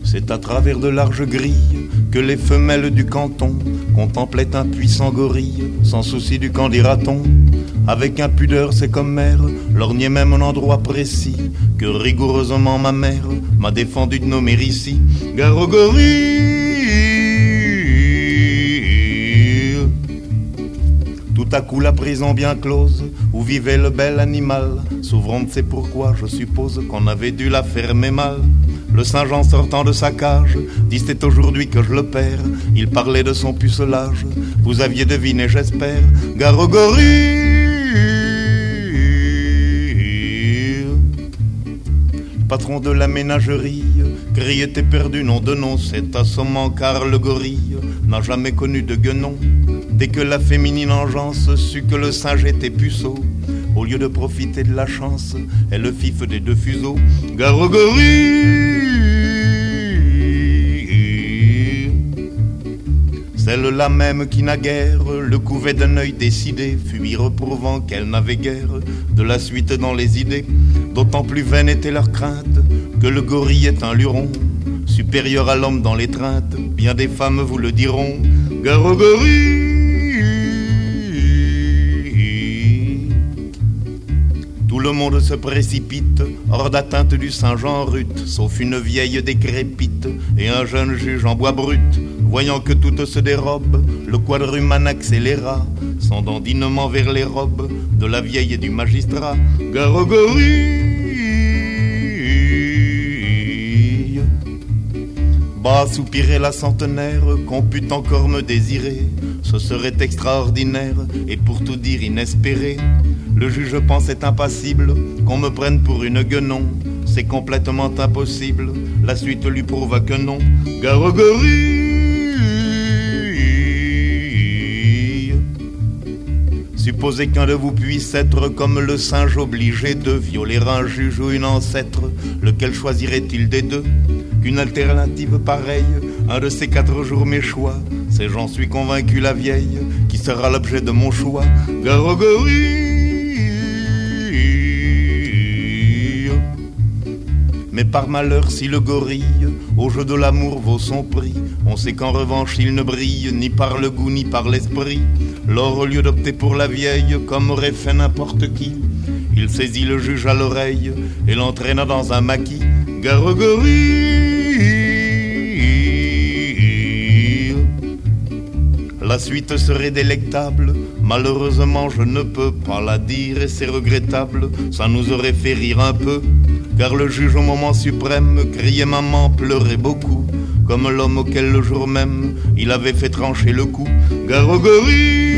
C'est à travers de larges grilles que les femelles du canton contemplaient un puissant gorille, sans souci du qu'en dira-t-on. Avec impudeur c'est comme mère, lorgnait même un endroit précis que rigoureusement ma mère m'a défendu de nommer ici. Gare au gorille. Tout à coup la prison bien close où vivait le bel animal s'ouvrant, c'est pourquoi je suppose qu'on avait dû la fermer mal. Le Saint-Jean sortant de sa cage dit c'est aujourd'hui que je le perds. Il parlait de son pucelage, vous aviez deviné j'espère. Gare au gorille. Patron de la ménagerie criait t'es perdu nom de nom. C'est assommant car le gorille n'a jamais connu de guenon. Dès que la féminine engeance sut que le singe était puceau, au lieu de profiter de la chance, elle le fif des deux fuseaux. Gare au gorille. Celle-là même qui naguère le couvait d'un œil décidé, fut y reprouvant qu'elle n'avait guère de la suite dans les idées. D'autant plus vaine était leur crainte que le gorille est un luron, supérieur à l'homme dans l'étreinte, bien des femmes vous le diront. Gare au gorille. Tout le monde se précipite hors d'atteinte du Saint-Jean rut, sauf une vieille décrépite et un jeune juge en bois brut. Voyant que tout se dérobe, le quadrumane accéléra son dandinement vers les robes de la vieille et du magistrat. Gare au gorille. Bas soupirait la centenaire, qu'on pût encore me désirer. Ce serait extraordinaire et pour tout dire inespéré. Le juge pensait impassible qu'on me prenne pour une guenon. C'est complètement impossible, la suite lui prouva que non. Gare au gorille. Supposez qu'un de vous puisse être comme le singe obligé de violer un juge ou une ancêtre, lequel choisirait-il des deux? Qu'une alternative pareille, un de ces 4 jours mes choix, c'est j'en suis convaincu la vieille, qui sera l'objet de mon choix. Gare au gorille. Mais par malheur si le gorille au jeu de l'amour vaut son prix, on sait qu'en revanche il ne brille ni par le goût ni par l'esprit. Lors au lieu d'opter pour la vieille comme aurait fait n'importe qui, il saisit le juge à l'oreille et l'entraîna dans un maquis. Gare au gorille. La suite serait délectable, malheureusement je ne peux pas la dire et c'est regrettable, ça nous aurait fait rire un peu. Car le juge au moment suprême criait maman, pleurait beaucoup, comme l'homme auquel le jour même il avait fait trancher le cou. Gare au gorille.